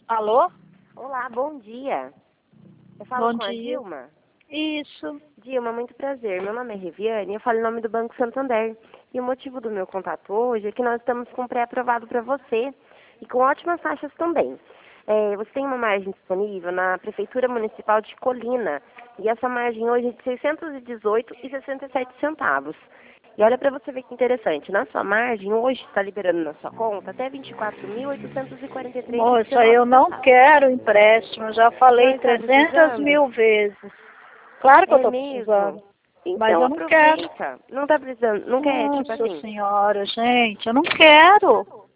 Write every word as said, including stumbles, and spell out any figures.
Alô? Olá, bom dia. Eu falo Bom com a dia. Dilma? Isso. Dilma, muito prazer. Meu nome é Reviane e eu falo em nome do Banco Santander. E o motivo do meu contato hoje é que nós estamos com pré-aprovado para você e com ótimas taxas também. É, você tem uma margem disponível na Prefeitura Municipal de Colina e essa margem hoje é de seiscentos e dezoito reais e sessenta e sete centavos. E olha para você ver que interessante, na sua margem hoje está liberando na sua conta até vinte e quatro mil oitocentos e quarenta e três reais e Moça, dezenove eu não centavos. quero empréstimo, já Não falei está trezentas precisando? mil vezes. Claro que eu É tô precisando, mesmo? mas Então eu não quero. aproveita. Não tá precisando, não quer, tipo Nossa assim, senhora, gente, eu não quero.